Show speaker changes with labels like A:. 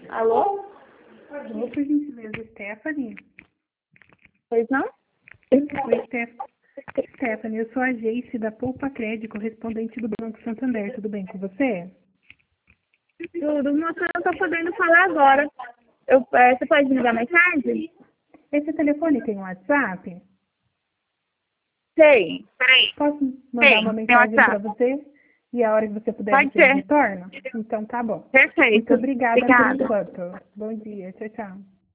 A: Alô?
B: Alô, por gentileza, Stephanie?
A: Pois não?
B: Oi, Stephanie, eu sou a Geice da Poupa Crédito, correspondente do Banco Santander. Tudo bem com você?
A: Tudo, moça, eu não tô podendo falar agora. Você pode me ligar mais tarde?
B: Esse telefone tem um WhatsApp?
A: Sei.
B: Posso mandar uma
A: Tem
B: mensagem para
A: WhatsApp.
B: você? E a hora que você puder,
A: Pode
B: você me
A: ser.
B: retorna? Então tá bom.
A: Perfeito.
B: Muito obrigada por
A: Obrigada.
B: enquanto. Bom dia. Tchau, tchau.